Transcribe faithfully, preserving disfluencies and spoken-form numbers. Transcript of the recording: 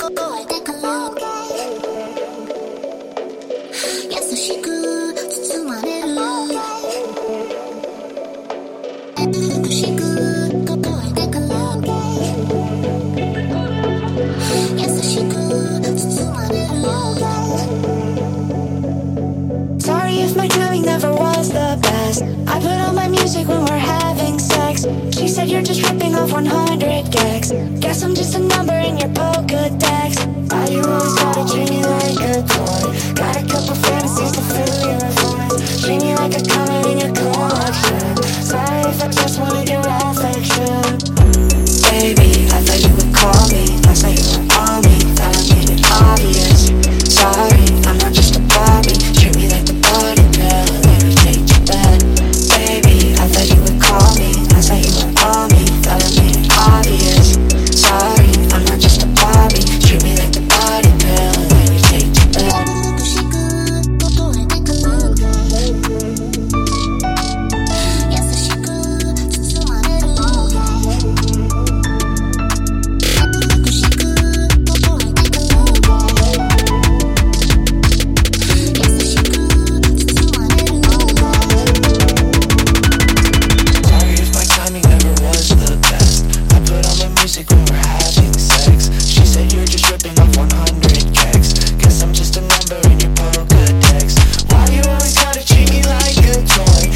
if my timing never was the best. I put on my music when we're having sex. She said you're just ripping off one hundred gags. Guess I'm just a number in your Pokedex. Why you always gotta treat me like a toy? Got a couple fantasies to fill your voice. Treat me like a color in your collection. Sorry if I just wanted your affection. Baby, I thought you would call me. Last night you were on me, thought I made it obvious. Sorry, I'm not just a Barbie. Treat me like the body pill, let me take you bed. Baby, I thought you would call me. Last night you were on me, thought I made it obvious. Sorry, I'm not just a Barbie. Treat me like the body pill, let me take you bed. Guess I'm just a number in your Pokedex. Why you always gotta treat me like a toy?